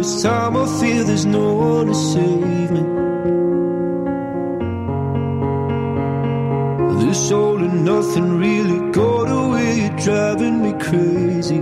this time I feel there's no one to save me. This all and nothing really got away, you're driving me crazy.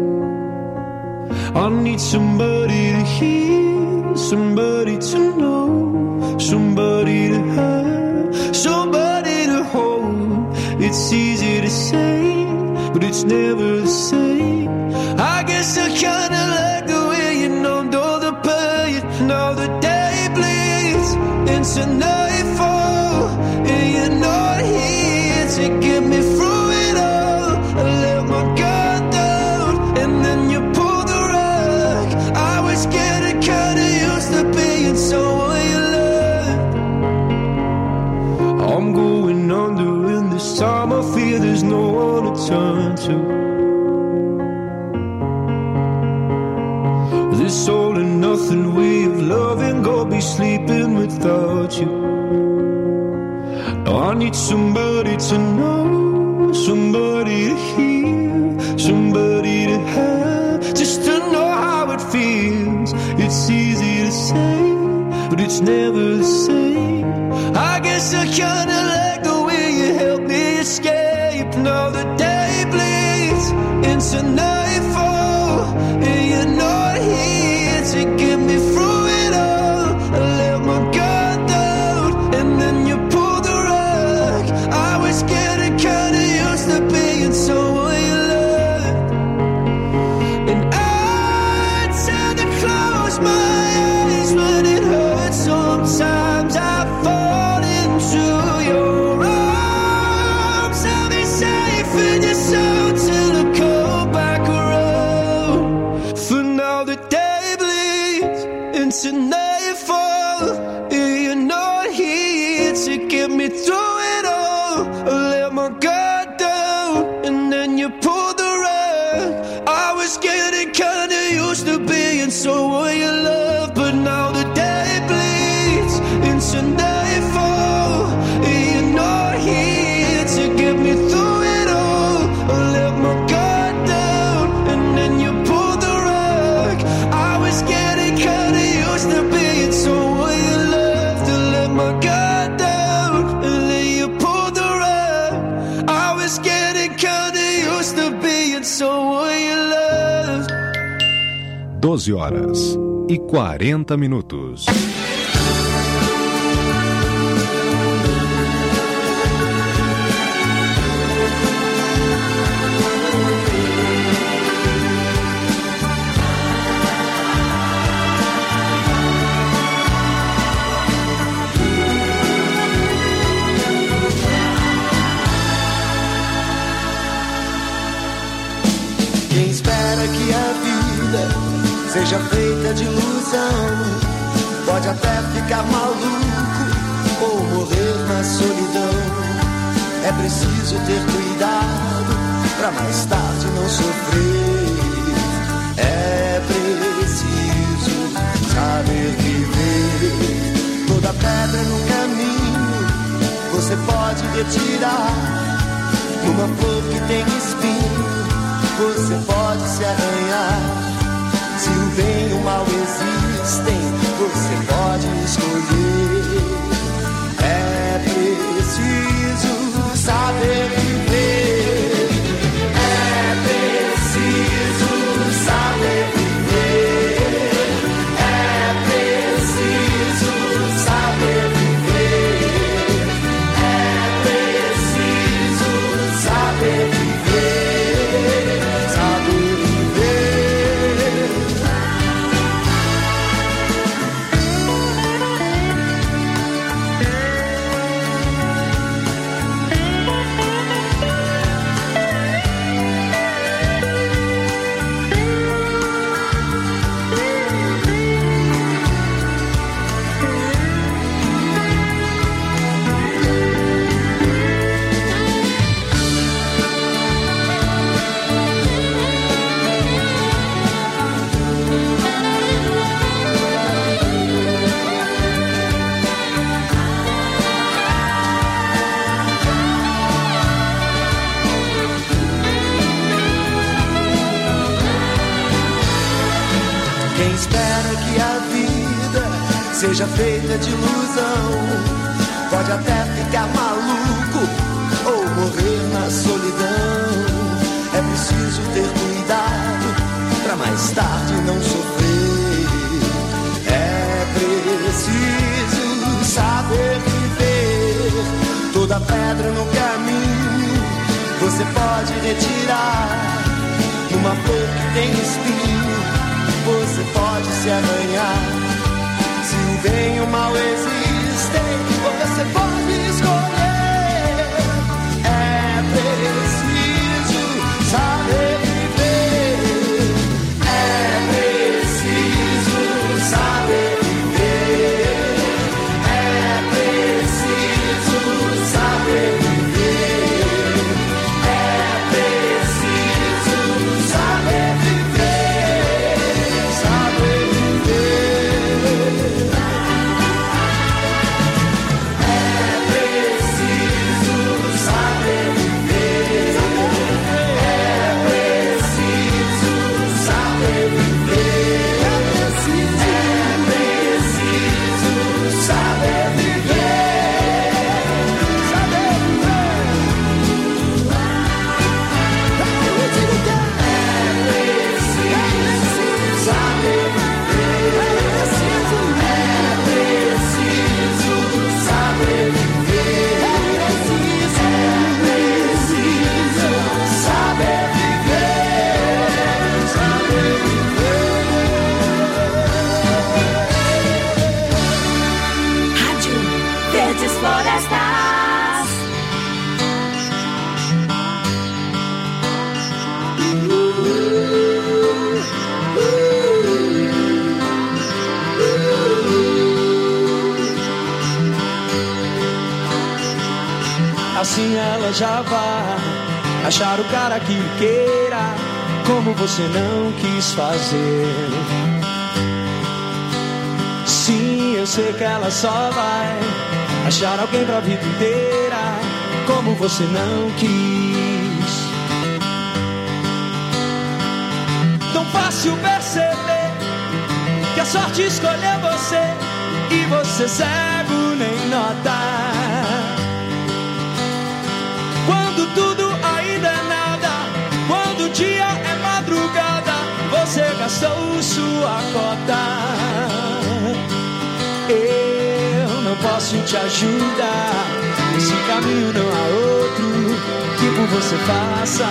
I need somebody to hear, somebody to know, somebody to have, somebody to hold. It's easy to say, but it's never the same. I guess I kinda like the way you numbed all the pain. Now the day bleeds into nightfall, and you're not here to get me through it all. I let my guard down, and then you pulled the rug. I was getting kinda used to being someone you loved. I'm going under, and this time I fear there's no one to turn to. This all and nothing way of loving, go be sleeping without you. Now I need somebody to know, somebody to hear, somebody to have, just to know how it feels. It's easy to say, but it's never the same. I guess I kinda like the way you help me escape. Now the day bleeds into nightfall, and you're not here to get me through it all. I let my guard down, and then you pulled the rug. I was getting kinda used to being someone you loved. And I tend to close my eyes when it hurts. Sometimes I fall into your arms. I'll be safe in your soul till I come back around. For now the day bleeds into nightfall, and you're not here to get me through it all. I let my guard down, and then you pulled the rug. I was getting kinda used to being someone you love, but now the day bleeds into nightfall, and you're not here to get me through it all. I let my guard down, and then you pulled the rug. I was getting kinda used to being someone you loved. To let my guard down, and then you pulled the rug. I was getting kinda used to being someone you loved. 12 horas e 40 minutos. Quem espera que a vida seja feita de ilusão pode até ficar maluco ou morrer na solidão. É preciso ter cuidado pra mais tarde não sofrer. É preciso saber viver. Toda pedra no caminho você pode retirar. Uma flor que tem espinho você pode se arranhar. Se o bem e o mal existem, você pode escolher. É preciso saber viver. É preciso saber viver. É preciso saber viver. É preciso saber viver. Saber viver. seja feita de ilusão. Pode até ficar maluco ou morrer na solidão. É preciso ter cuidado pra mais tarde não sofrer. É preciso saber viver. Toda pedra no caminho você pode retirar. Uma flor que tem espinho você pode se arranhar. Se o bem e o mal existem, você pode escolher. É preciso saber viver. É preciso saber viver. É preciso saber viver. É preciso saber viver. Saber viver. Assim ela já vai achar o cara que queira, como você não quis fazer. Sim, eu sei que ela só vai achar alguém pra vida inteira, como você não quis. Tão fácil perceber que a sorte escolheu você e você cego nem nota. Quando tudo ainda é nada, quando o dia é madrugada, você gastou sua cota. Eu não posso te ajudar, nesse caminho não há outro que por você faça.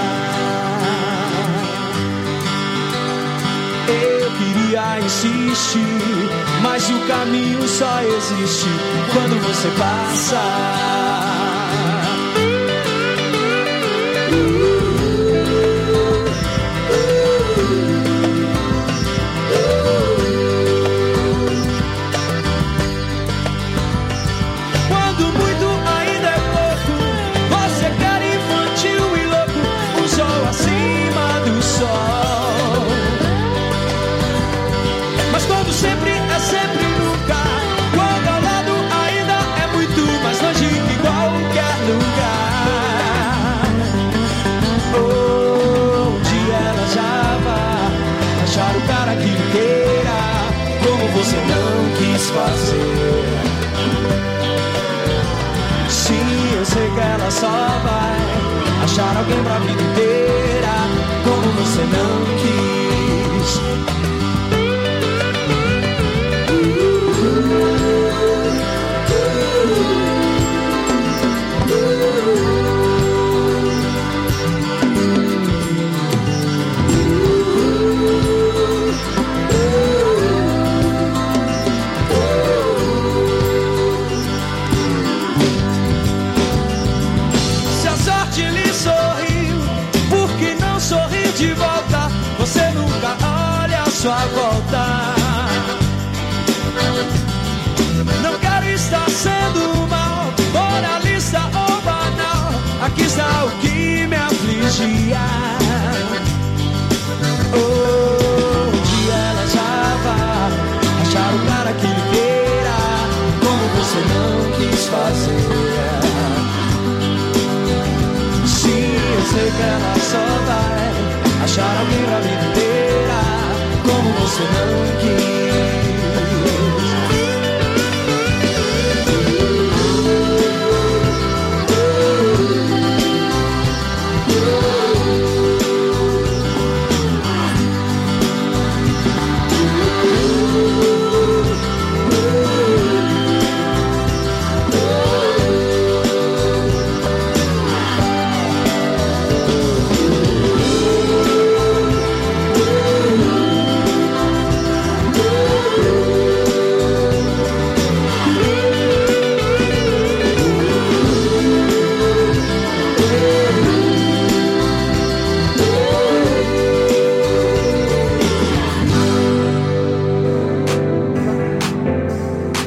Eu queria insistir, mas o caminho só existe quando você passa. Sempre é sempre nunca. Quando ao lado ainda é muito mais longe que qualquer lugar. Onde ela já vai achar o cara que queira, como você não quis fazer. Sim, eu sei que ela só vai achar alguém pra vida inteira, como você não quis. Se a sorte lhe sorriu, por que não sorrir de volta? Você nunca olha a sua volta. Não quero estar sendo mal, moralista ou banal. Aqui está o que me afligia. Onde ela já vai achar o cara que lhe queira, como você não quis fazer. Sim, eu sei que ela só vai achar alguém pra vida inteira, como você não quis.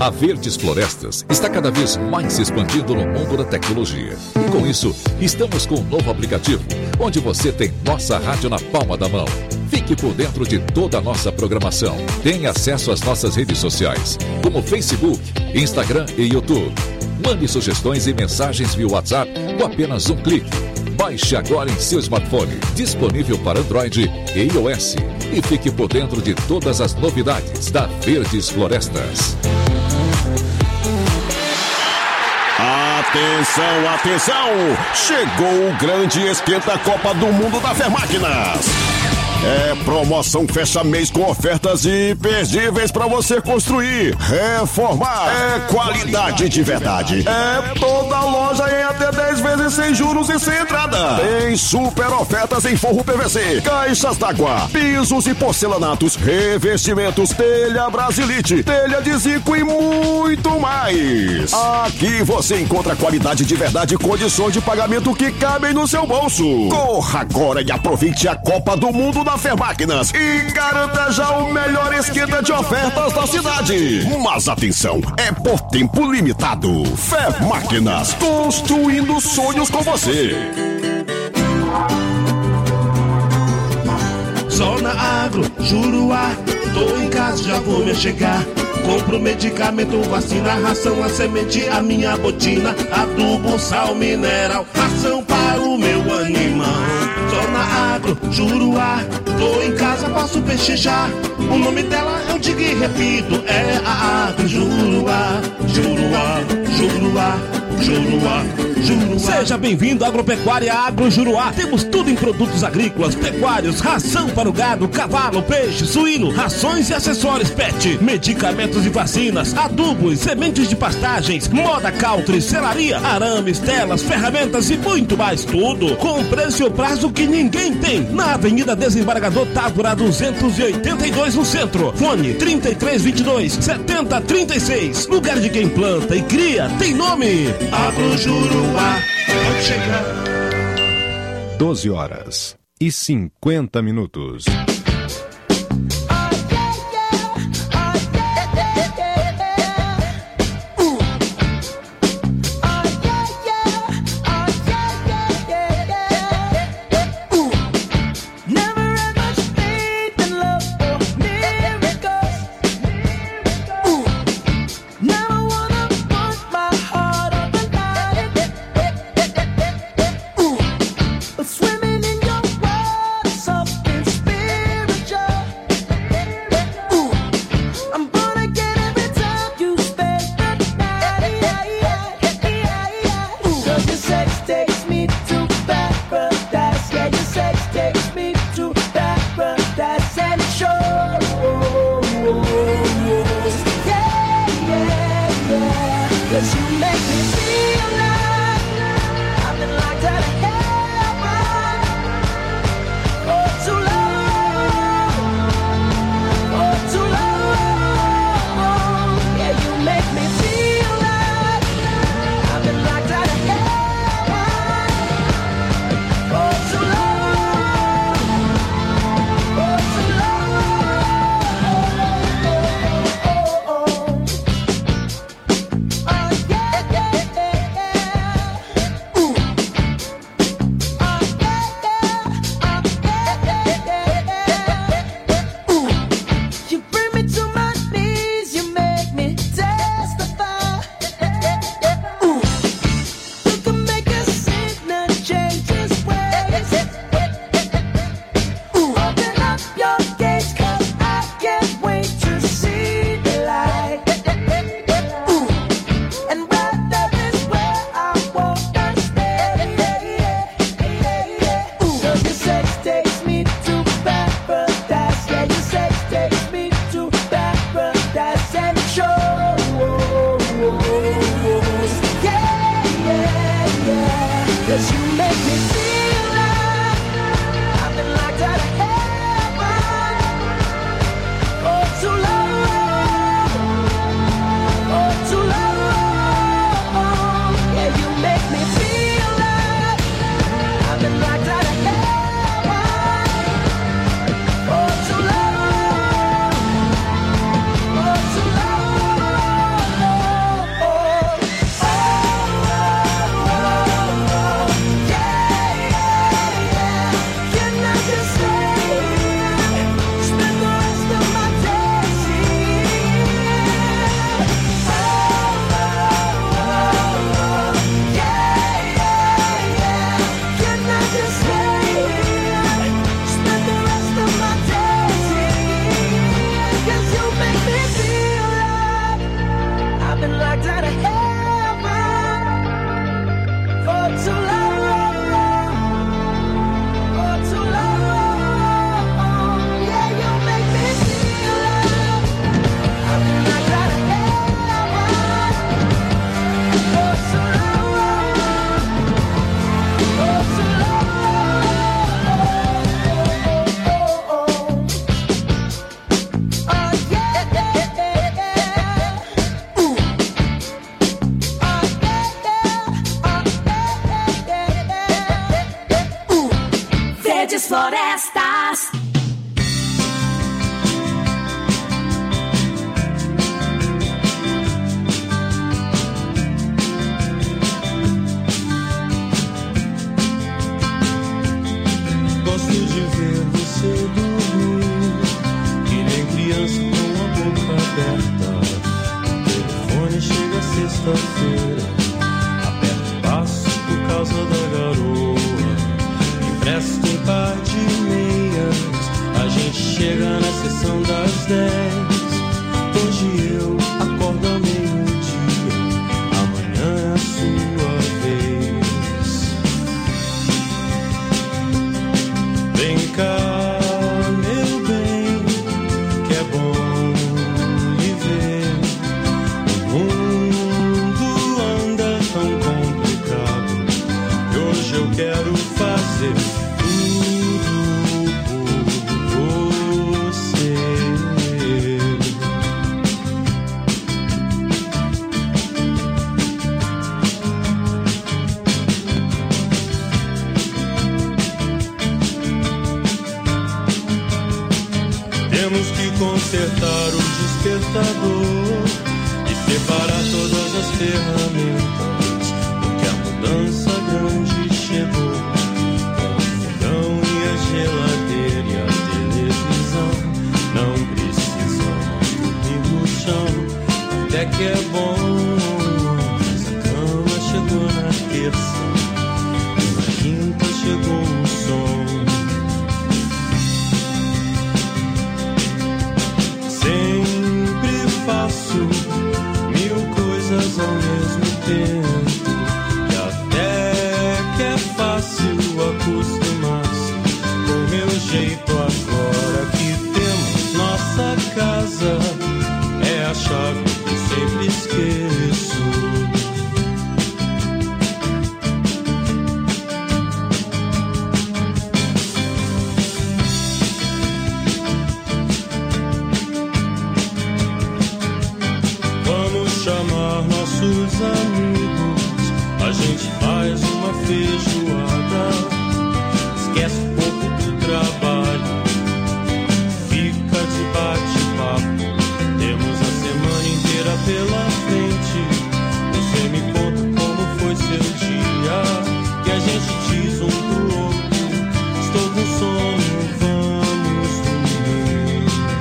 A Verdes Florestas está cada vez mais se expandindo no mundo da tecnologia. E com isso, estamos com um novo aplicativo, onde você tem nossa rádio na palma da mão. Fique por dentro de toda a nossa programação. Tenha acesso às nossas redes sociais, como Facebook, Instagram e YouTube. Mande sugestões e mensagens via WhatsApp com apenas um clique. Baixe agora em seu smartphone, disponível para Android e iOS. E fique por dentro de todas as novidades da Verdes Florestas. Atenção, atenção! Chegou o grande esquenta Copa do Mundo da Fermáquinas. É promoção fecha mês com ofertas imperdíveis para você construir, reformar. É qualidade de verdade. É toda loja em até 10 vezes sem juros e sem entrada. Tem super ofertas em forro PVC, caixas d'água, pisos e porcelanatos, revestimentos, telha Brasilite, telha de Zico e muito mais. Aqui você encontra qualidade de verdade e condições de pagamento que cabem no seu bolso. Corra agora e aproveite a Copa do Mundo da Fermáquinas e garanta já o melhor esquenta de ofertas da cidade. Mas atenção, é por tempo limitado. Fermáquinas, construindo sonhos com você. Zona Agro, Juruá, tô em casa, já vou me chegar. Compro medicamento, vacina, ração, a semente, a minha botina, adubo, sal, mineral, ração para o meu animal. Zona Agro, Juruá, tô em casa, posso pechinchar. O nome dela eu digo e repito, é a Agro Juruá, Juruá, Juruá, Juruá, Juruá. Seja bem-vindo à Agropecuária Agro Juruá. Temos tudo em produtos agrícolas, pecuários, ração para o gado, cavalo, peixe, suíno, rações e acessórios pet, medicamentos e vacinas, adubos, sementes de pastagens, moda country, selaria, arames, telas, ferramentas e muito mais. Tudo com preço e prazo que ninguém tem. Na Avenida Desembargador Távora 282 no centro. Fone 3322-7036. Lugar de quem planta e cria tem nome. Agro Juruá, pode chegar. 12h50. Florestas. Gosto de ver você dormir, que nem criança com a boca aberta. O telefone chega sexta-feira, aperta o passo por causa da garoa. Empresta um par de meias, a gente chega na sessão das 10. Hoje eu acordo ao meio-dia, amanhã é a sua vez. Vem cá, meu bem, que é bom lhe ver. O mundo anda tão complicado e hoje eu quero fazer consertar o despertador e separar todas as ferramentas, porque a mudança grande chegou. Com o fogão e a geladeira e a televisão, não precisamos dormir no chão, até que é bom. Mas a cama chegou na terça e na quinta chegou o som. Faço 1000 coisas ao mesmo tempo, e até que é fácil acostumar-se com meu jeito agora que temos nossa casa. É a chave que sempre esqueço. Nossos amigos, a gente faz uma feijoada, esquece um pouco do trabalho, fica de bate-papo. Temos a semana inteira pela frente. Você me conta como foi seu dia e a gente diz um pro outro: estou com sono, vamos dormir.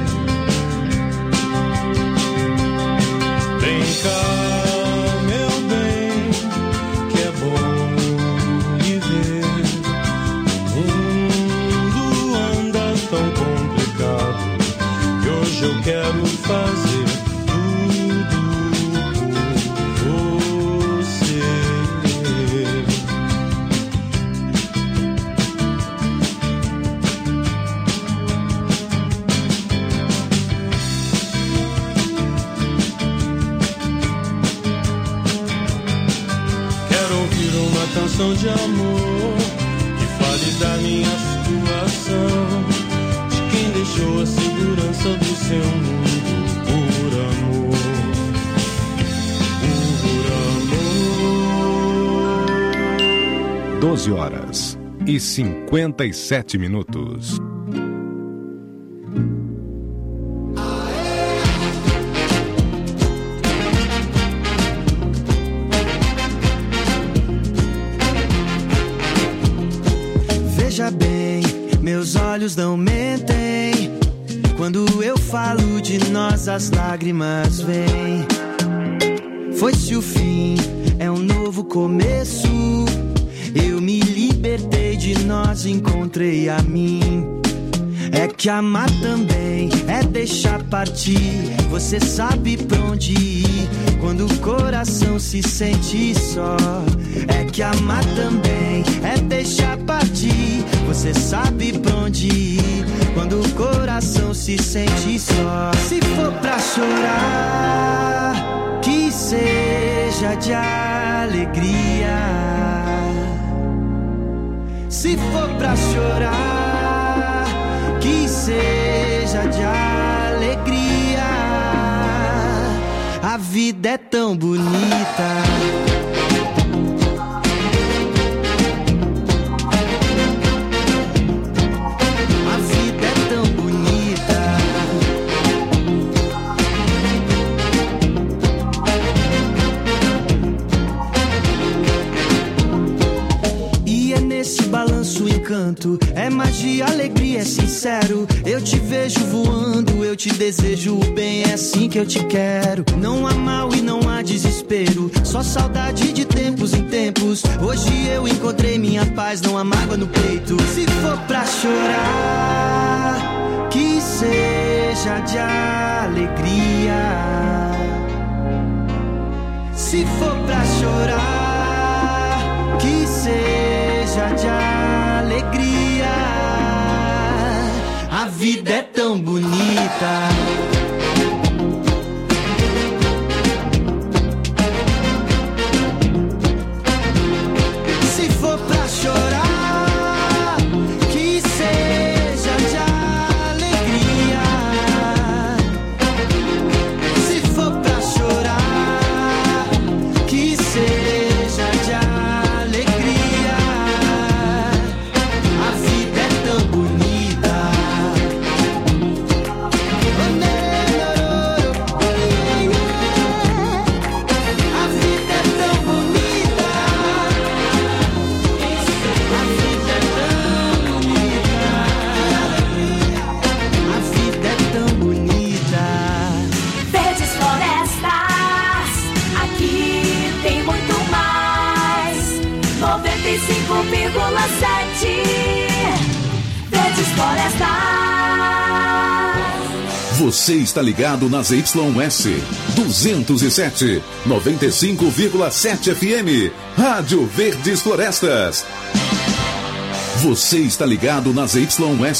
Vem cá, eu quero fazer tudo por você. Quero ouvir uma canção de amor que fale da minha situação, quem deixou a segurança do seu mundo por amor, por amor. 12h57. Veja bem, meus olhos não mentem. Quando eu falo de nós, as lágrimas vêm. Foi-se o fim, é um novo começo. Eu me libertei de nós, encontrei a mim. É que amar também é deixar partir. Você sabe pra onde ir quando o coração se sente só. É que amar também é deixar partir. Você sabe pra onde ir quando o coração se sente só. Se for pra chorar, que seja de alegria. Se for pra chorar, que seja de alegria. A vida é tão bonita. É magia, alegria, é sincero. Eu te vejo voando, eu te desejo o bem. É assim que eu te quero. Não há mal e não há desespero, só saudade de tempos em tempos. Hoje eu encontrei minha paz, não há mágoa no peito. Se for pra chorar, que seja de alegria. Se for pra chorar, que seja de alegria. A vida é tão bonita. Se for pra chorar, que seja de alegria. Se for pra chorar, que seja de alegria. A vida é tão bonita. Você está ligado nas YS 207, 95,7 FM, Rádio Verdes Florestas. Você está ligado nas YS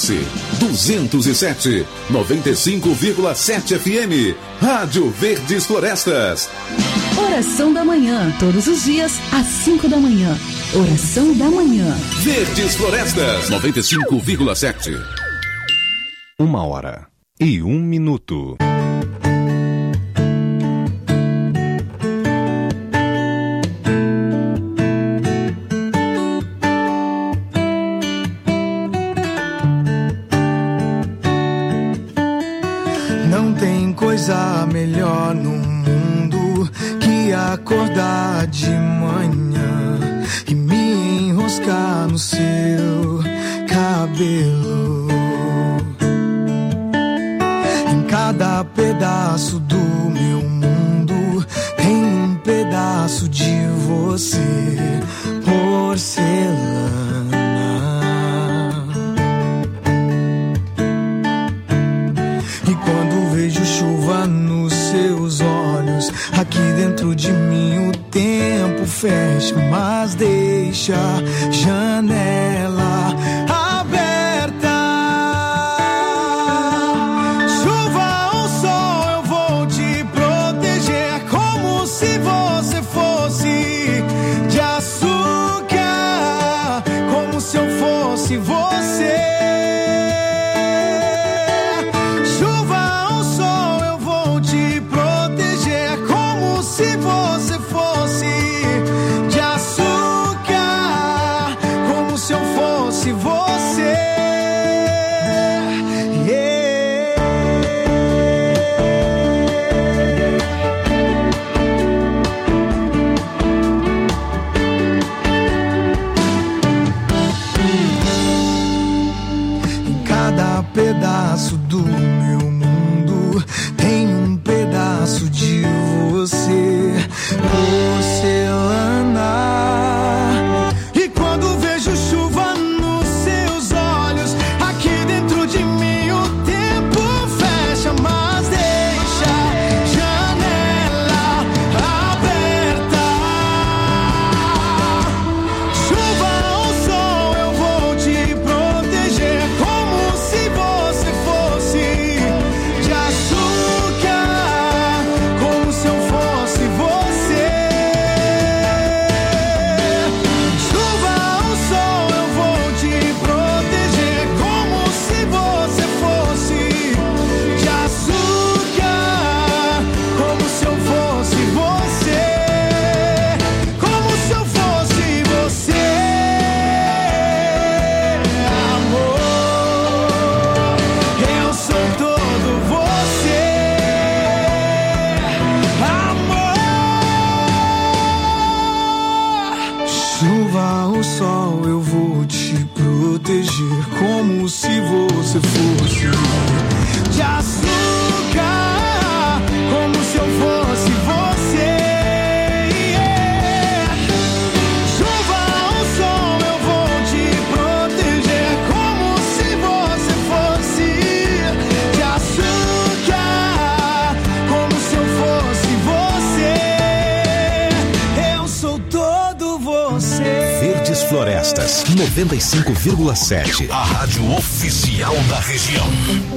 207, 95,7 FM, Rádio Verdes Florestas. Oração da manhã, todos os dias, às 5 da manhã. Oração da manhã. Verdes Florestas, 95,7. 1h01. Não tem coisa melhor no mundo que acordar de manhã e me enroscar no seu cabelo. Em cada pedaço do meu mundo tem um pedaço de você, porcelana. E quando vejo chuva nos seus olhos, aqui dentro de mim o tempo fecha, mas deixa a janela aberta. Chuva ou sol, eu vou te proteger, como se você fosse de açúcar, como se eu fosse você. Chuva ou sol, eu vou te proteger, como se você fosse de açúcar, como se eu fosse você. Chuva ou sol, eu vou te proteger como se você fosse de açúcar, como se eu fosse você. Chuva ou sol, eu vou te proteger como se você fosse de açúcar, como se eu fosse você. Eu sou todo você. Verdes Florestas 95,7. A rádio oficial da região.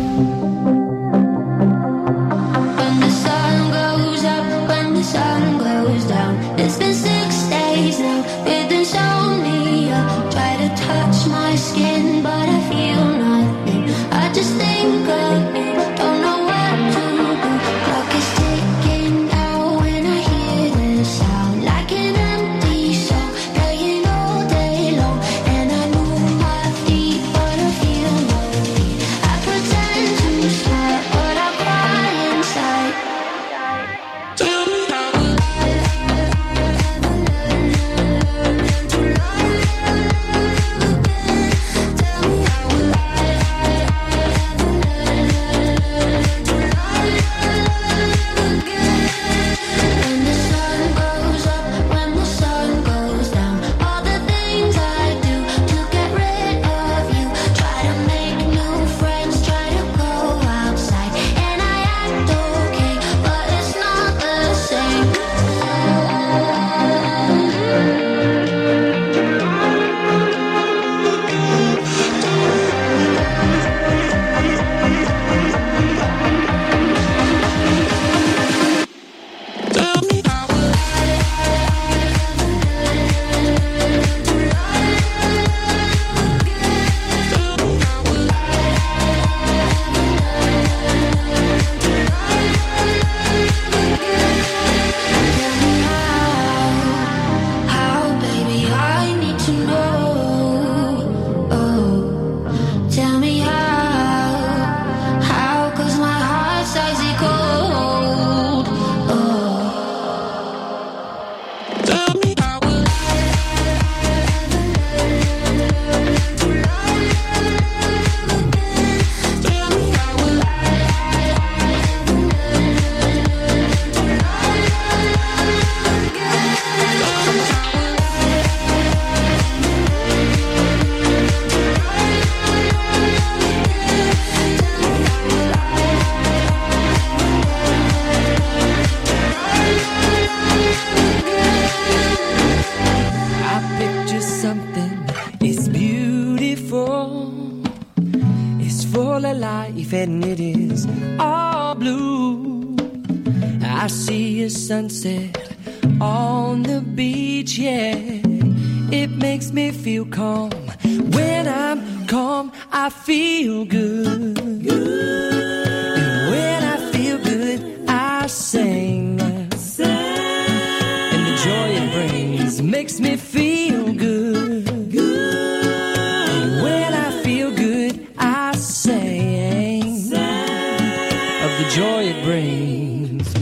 When the sun goes up, when the sun goes down. It's been 6 days now, it didn't show me up. Try to touch my skin, but I feel nothing. I just think of you, don't know what to do. Clock is ticking out when I hear the sound, like an empty song playing all day long. And I move my feet, but I feel no beat. I pretend to smile, but I cry inside. Tell me how will I ever learn to love you again? Tell me how will I ever learn to love you again? When the sun goes up, when the sun goes down, all the things I do to get rid of you. Try to make new friends, try to go outside, and I act okay, but it's not the same. Tell me how will I ever learn to love you again? Tell me how will I ever learn to love you again? Tell me how, baby, I need to know. Oh, tell me how, 'cause my heart's icy cold. Oh, tell me how will I ever learn to love you again? Tell me how will I ever learn to love you again? Tell me how will I picture something, it's beautiful, it's full of life and it is all blue. I see a sunset on the beach, yeah, it makes me feel calm. When I'm calm, I feel good. And when I feel good, I sing. And the joy it brings makes me feel good. And when I feel good, I sing of the joy it brings me.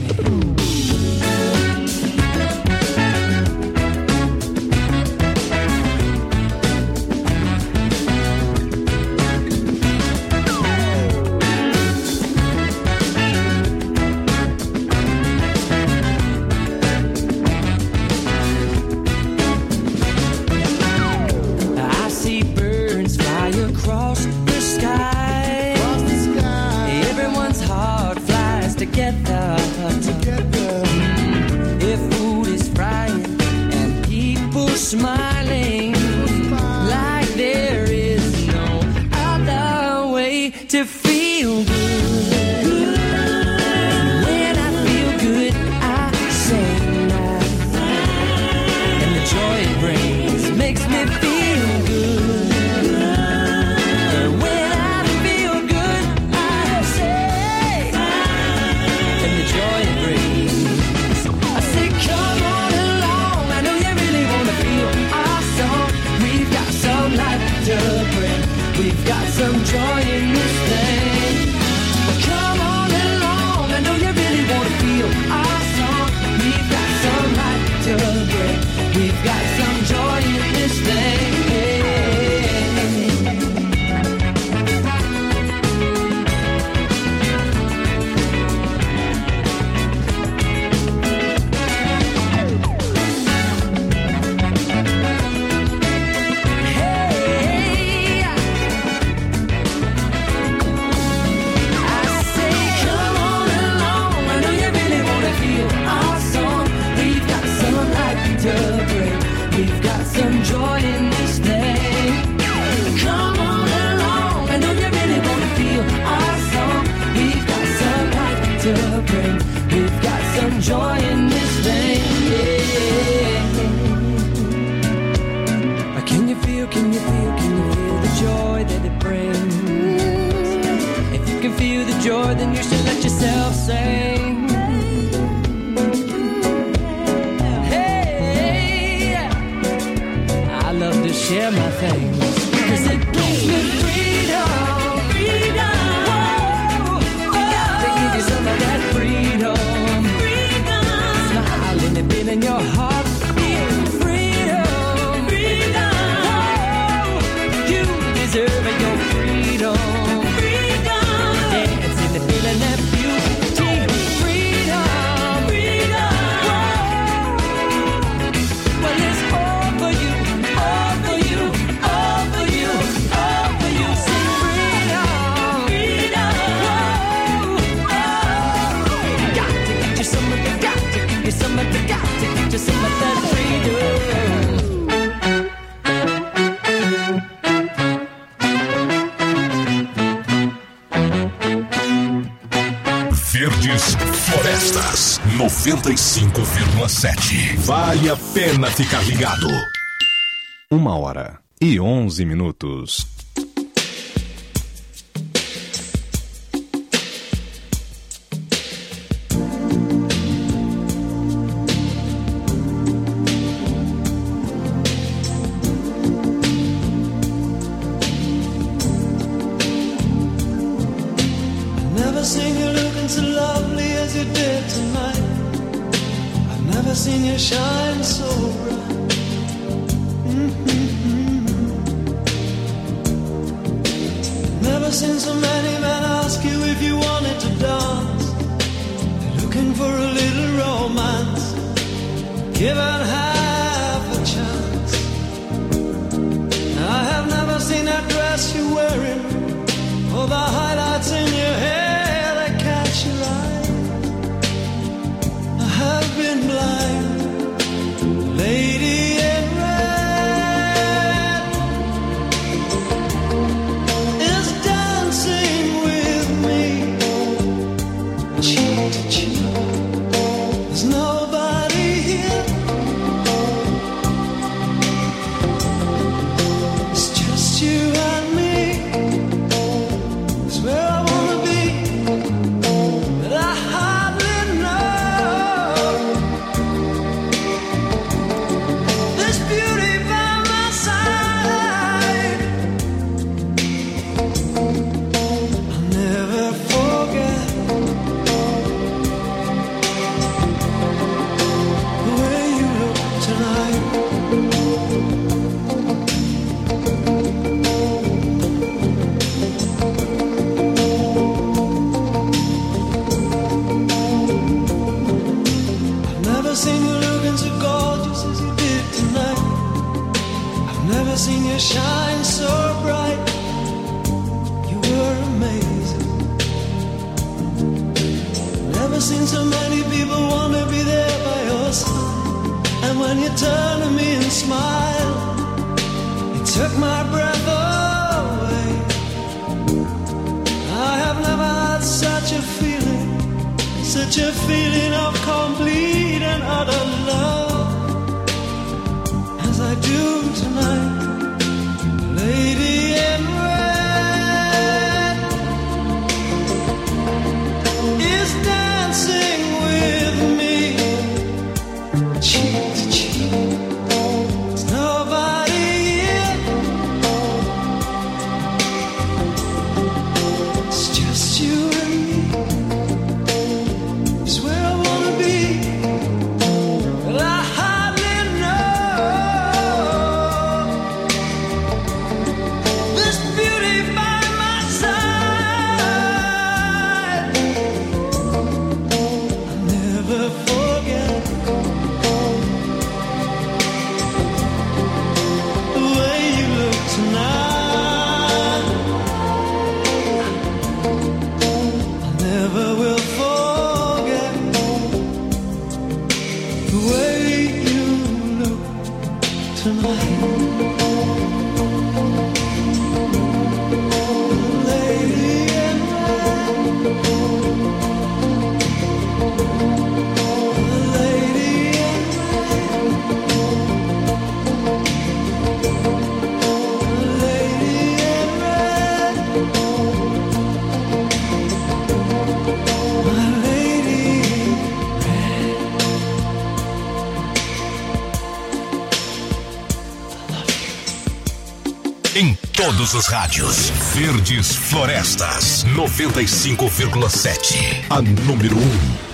can you feel the joy that it brings? If you can feel the joy, then you should let yourself sing. Hey, I love to share my things, 'cause it gives me freedom. Freedom. Whoa, oh, got to give you some of that freedom. Freedom. Smile and it beat in your heart. Deserve your freedom, freedom, dancing and feeling that beauty, freedom, freedom. Whoa. Well, it's all for you, all for you, all for you, all for you. Sing freedom, freedom. Whoa. Oh. Got to get you some of the, got to get you some of the, got to get you some of that freedom. Verdes Florestas 95,7. Vale a pena ficar ligado. 1h11. Shine so bright. Never seen so many men ask you if you wanted to dance. They're looking for a little romance, given half a chance. I have never seen that dress you're wearing, or the highlights in your hair that catch your eye. I have been blind. Lady in red is dancing with me, cheek to cheek. There's nobody here. It's just you and me. It's where I wanna be, but I hardly know. Beauty by my side, I'll never forget the way you look tonight. I've never seen you looking so gorgeous as you did tonight. Never seen you shine so bright. You were amazing. Never seen so many people want to be there by your side. And when you turn to me and smile, it took my breath away. I have never had such a feeling of complete and utter love as I do tonight. Lady in red is dancing with me, cheek to cheek. There's nobody here. It's just you and me. It's where I wanna be, but I em todos os rádios. Verdes Florestas 95,7. A número 1.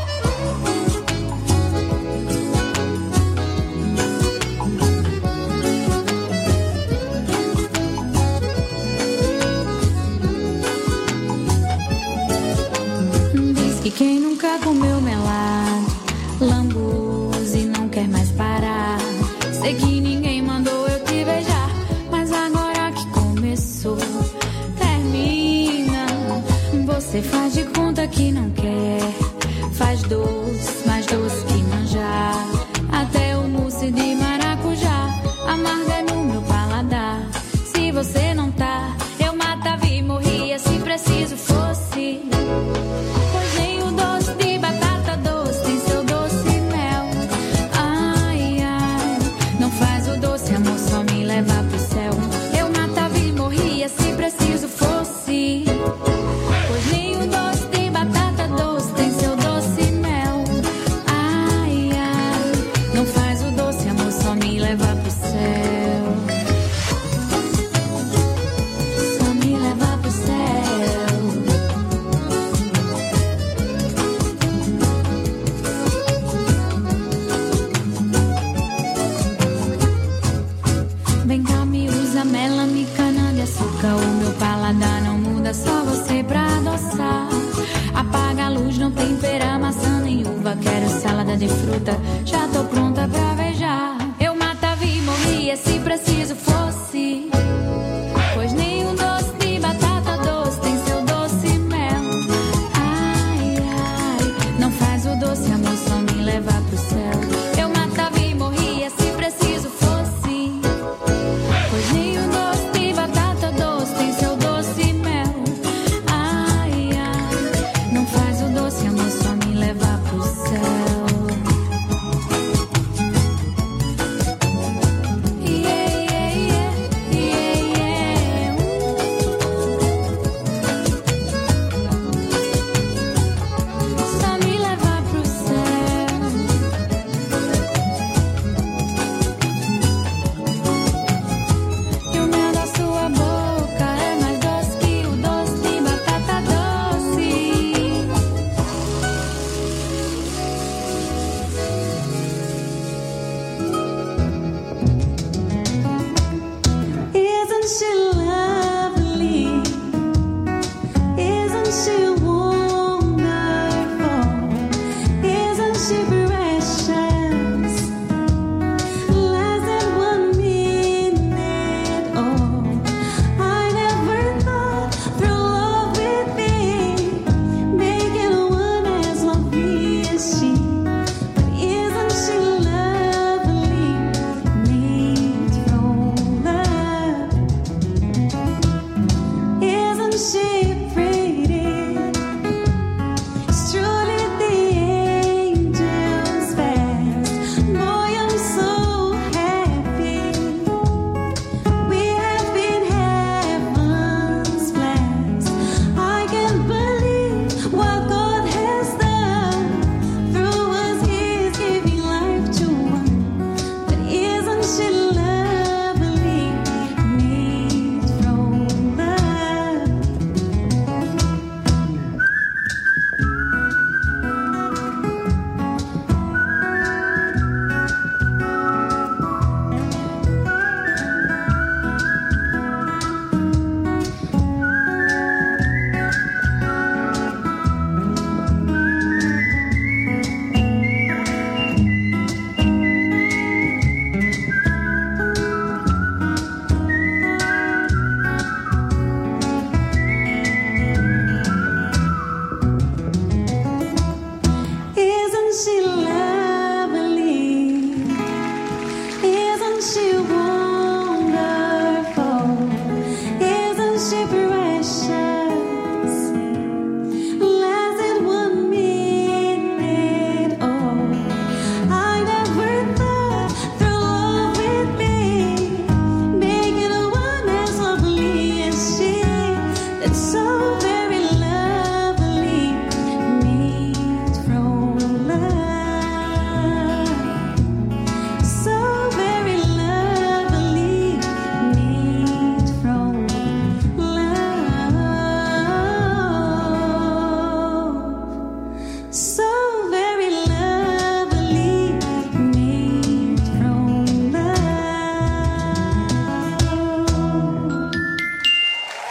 Quem nunca comeu melado, lambuz e não quer mais parar. Sei que ninguém mandou eu te beijar, mas agora que começou, termina. Você faz de conta que não quer, faz doce, mais doce que manjar. Até o mousse de maracujá, amarga é no meu paladar. Se você não tá, eu matava e morria se preciso fosse. Levar pro céu, eu matava e morria se preciso fosse. Pois nem o doce de batata doce tem seu doce e mel. Ai, ai, não faz o doce, amor, só me levar pro céu. Só me levar pro céu. Vem cá, me usa mela, me cana de açúcar. O meu paladar não muda, só você pra adoçar. Apaga a luz, não tempera maçã nem uva. Quero salada de fruta, já tô pronta pra beijar. Eu matava e morria se preciso fosse. Pois nem um doce de batata doce tem seu doce e mel. Ai, ai, não faz o doce, amor, só me levar pro céu. Eu matava e morria se preciso fosse. Pois nem o doce de batata doce tem seu doce e mel. Ai, ai, não faz o doce, amor, só me levar pro céu. Yeah, yeah,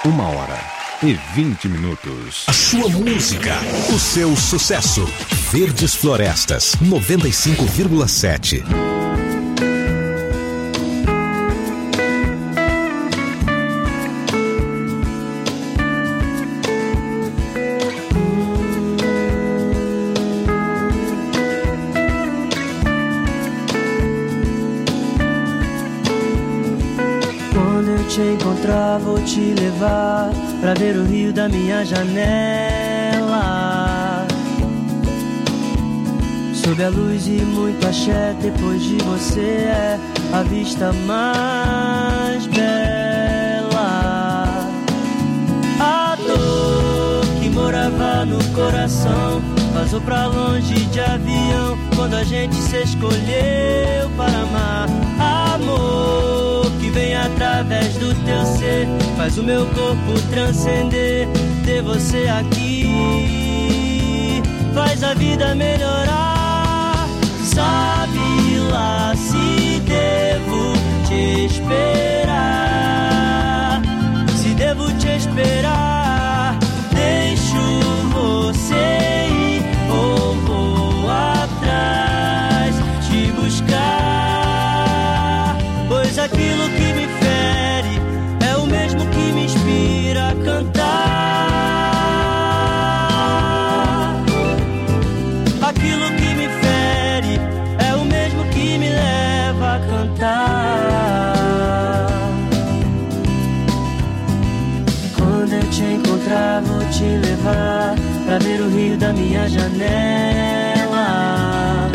1h20. A sua música, o seu sucesso. Verdes Florestas, 95,7. Vou te levar pra ver o rio da minha janela. Sob a luz e muito axé, depois de você é a vista mais bela. A dor que morava no coração vazou pra longe de avião quando a gente se escolheu para amar. Amor que vem através do teu ser, faz o meu corpo transcender. Ter você aqui faz a vida melhorar. Sabe lá se devo te esperar, se devo te esperar. Deixo você ir ou vou atrás te buscar, pois aquilo que me fere é o mesmo que me inspira a cantar. Aquilo que me fere é o mesmo que me leva a cantar. Quando eu te encontrar, vou te levar pra ver o rio da minha janela.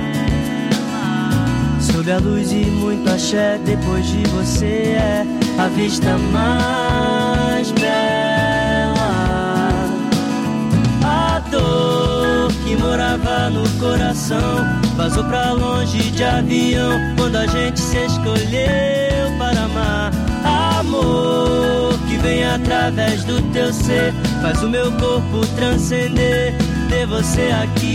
Sob a luz e muito axé, depois de você é a vista mais bela. A dor que morava no coração vazou pra longe de avião quando a gente se escolheu para amar. Amor que vem através do teu ser, faz o meu corpo transcender. Ter você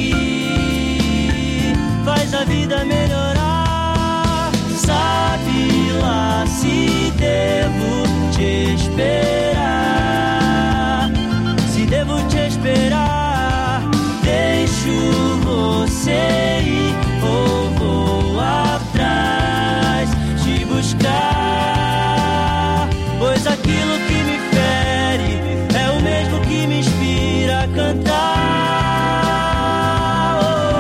aqui faz a vida melhorar. Sabe lá se devo te esperar, se devo te esperar. Deixo você ir ou vou atrás te buscar, pois aquilo que me fere é o mesmo que me inspira a cantar.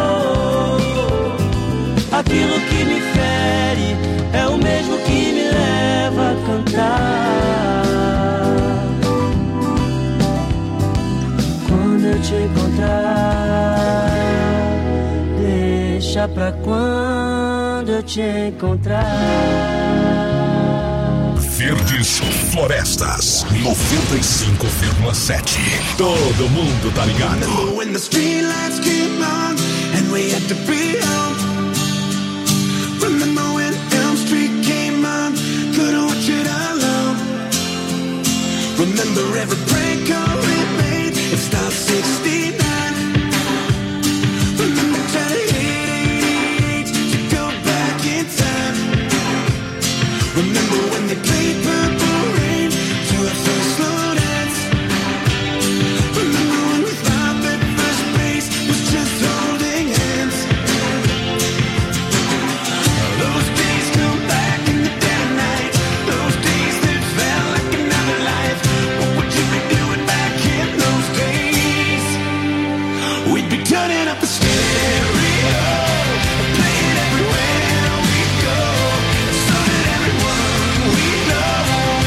Aquilo que me fere é o mesmo que me leva a cantar. Quando eu te encontrar, deixa pra quando eu te encontrar. Verdes Florestas, 95,7. Todo mundo tá ligado. When the streetlights came on and we had to be home. Remember when Elm Street came on, couldn't watch it alone. Remember every prank call we made, it stopped 69. Remember trying to go back in time. Remember when they played Purple Rain to our first slow dance. Remember when we thought that first base was just holding hands. Those days come back in the dead of night. Those days that felt like another life. What would you be doing back in those days? We'd be turning up the stereo, playing everywhere we go, so that everyone we know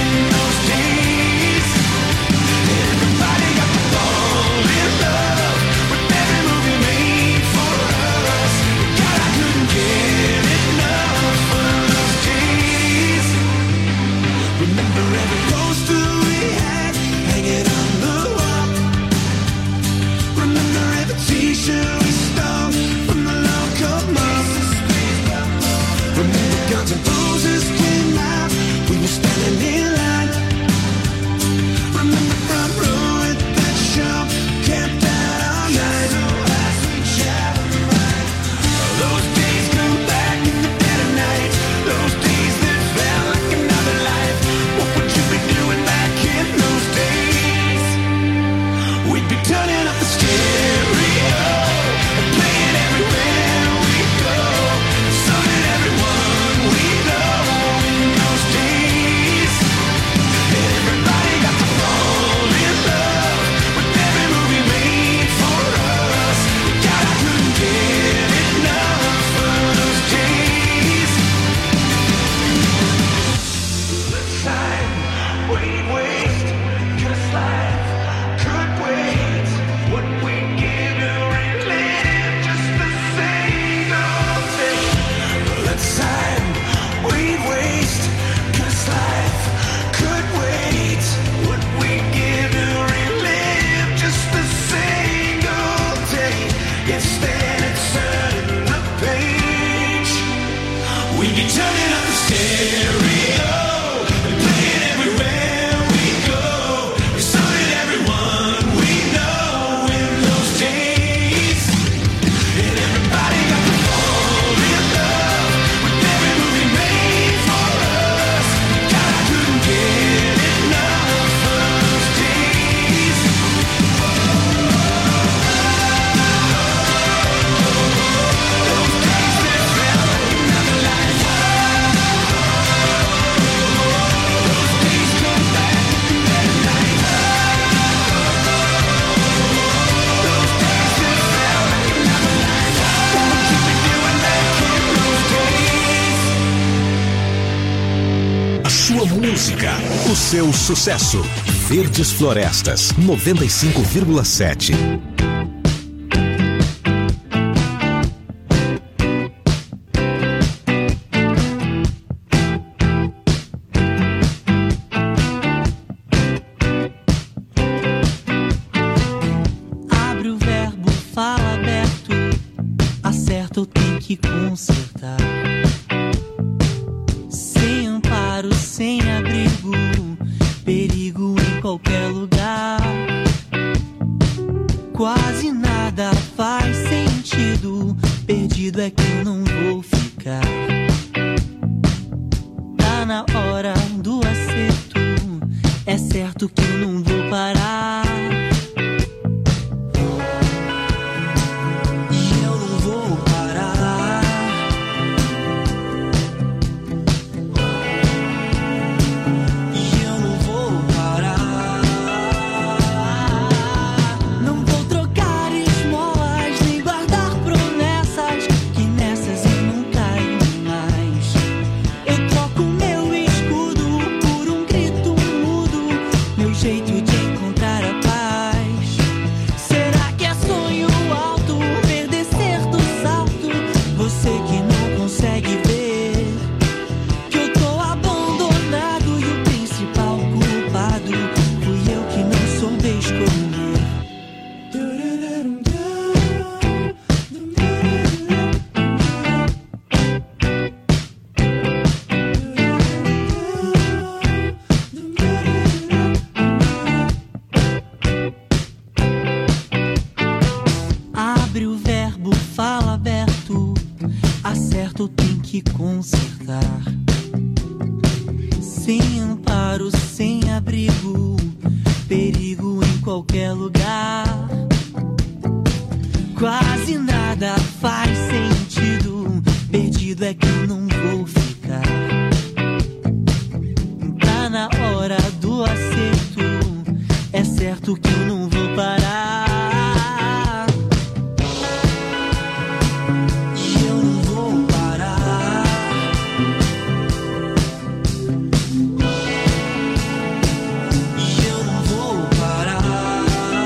O seu sucesso. Verdes Florestas 95,7. Abre o verbo, fala aberto. Acerta ou tem que consertar. Sem amparo, sem abrigo, perigo em qualquer lugar. Quase nada faz sentido. Perdido é que eu não vou ficar. Tá na hora do acerto. É certo que eu não vou parar. E eu não vou parar. E eu não vou parar. Não vou trocar esmolas nem guardar promessas, que nessas eu não caio mais. Eu troco meu escudo por um grito mudo, meu jeito de encontrar a paz. Será que é sonho alto, perder do salto? Você que não consegue ver que eu tô abandonado e o principal culpado fui eu que não soube escolher. Abre o verbo, fala aberto. Acerta ou tem que consertar. Sem amparo, sem abrigo, perigo em qualquer lugar. Quase nada faz sentido. Perdido é que eu não vou ficar. Tá na hora do acerto. É certo que eu não vou parar. E eu não vou parar. E eu não vou parar.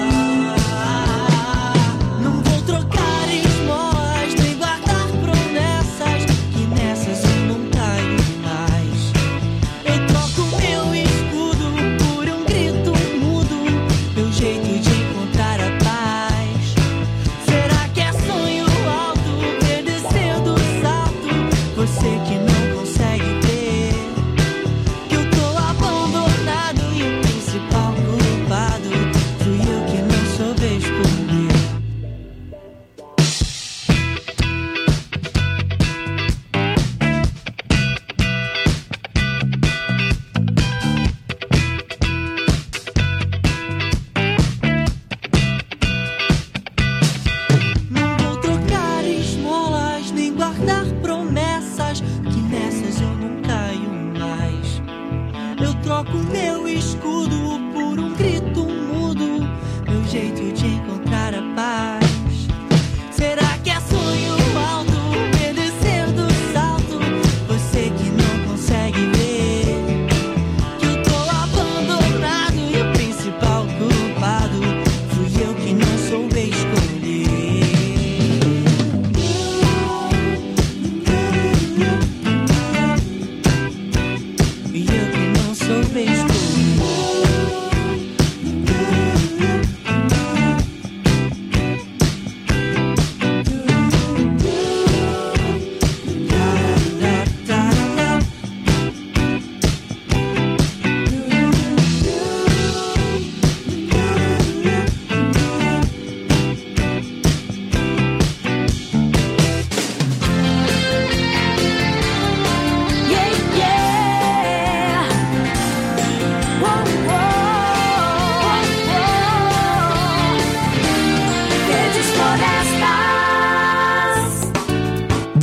Não vou trocar esmolas nem guardar promessas, que nessas eu não caio mais. Eu troco meu escudo por um grito mudo, meu jeito de encontrar a paz. Será que é sonho alto, perder do salto? Você que não consegue ver que eu tô abandonado e o principal culpado fui eu que não soube escolher. Não vou trocar esmolas nem guardar promessas, que nessas eu não caio mais. Eu troco meu escudo por um grito mudo, meu jeito de encontrar a paz. Será que é sonho alto, perder do salto? Você que não consegue ver que eu tô abandonado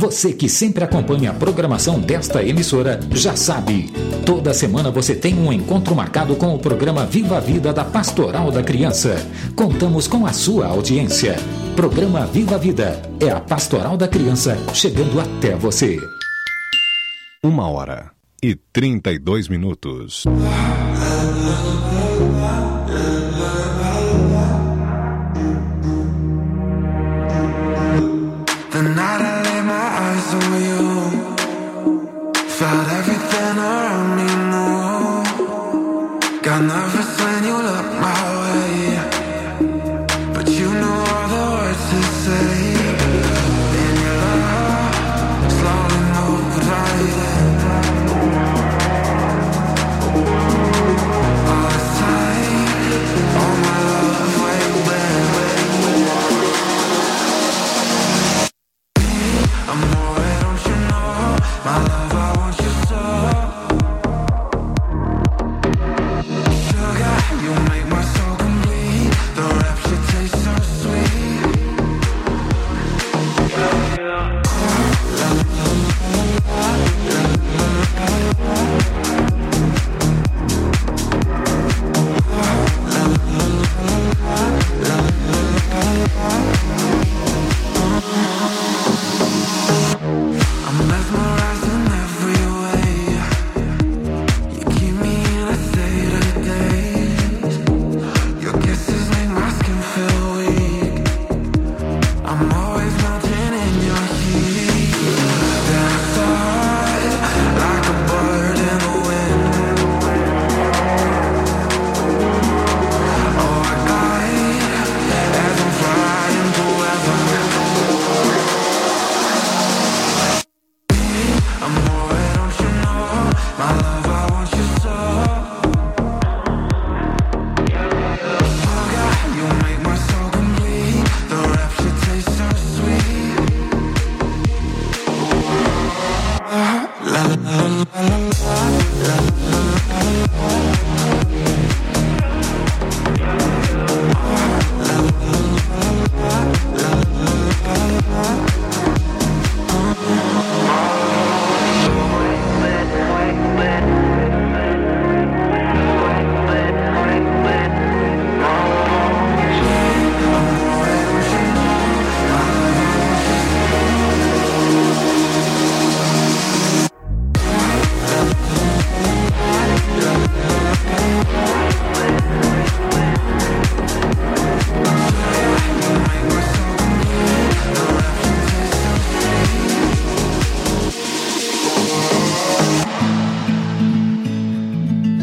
Você que sempre acompanha a programação desta emissora já sabe. Toda semana você tem um encontro marcado com o programa Viva a Vida da Pastoral da Criança. Contamos com a sua audiência. Programa Viva a Vida é a Pastoral da Criança chegando até você. 1h32. The night I lay my eyes on you.